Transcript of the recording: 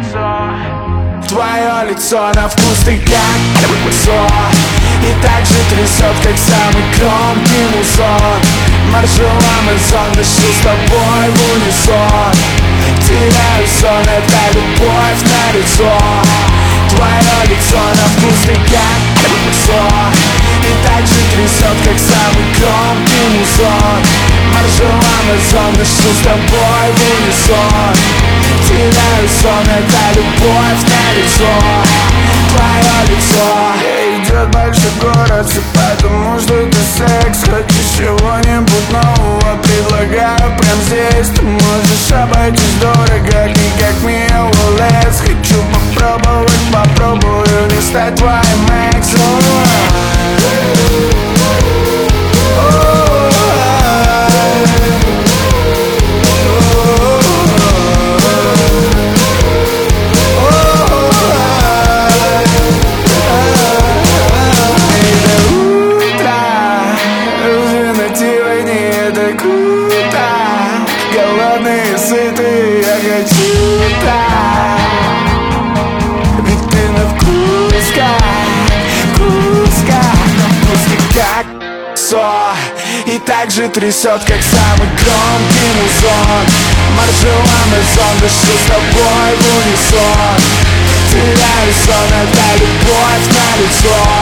Твое лицо на вкус ты как лицо, и так же трясет, как самый громкий музон. Маршал Амазон, дышу с тобой в унисон. Теряю сон, это любовь на лицо. Твое лицо на вкус ты как лицо, и так же трясет, как самый громкий музон. Маршал Амазон, дышу с тобой в унисон. Теряю сон, это любовь на лицо. Твое лицо. Идет большой город, все потому что это секс. Хочешь чего-нибудь нового, предлагаю прям здесь. Ты можешь обойтись дорого, не как Мия Уоллес. Хочу попробовать, попробую не стать твоим эксом. Голодные, сытые, я хочу так. Ведь ты на вкус как со, и так же трясет, как самый громкий музон. Маршал Амазон, дышу с тобой в унисон. Теряю сон, это любовь на лицо.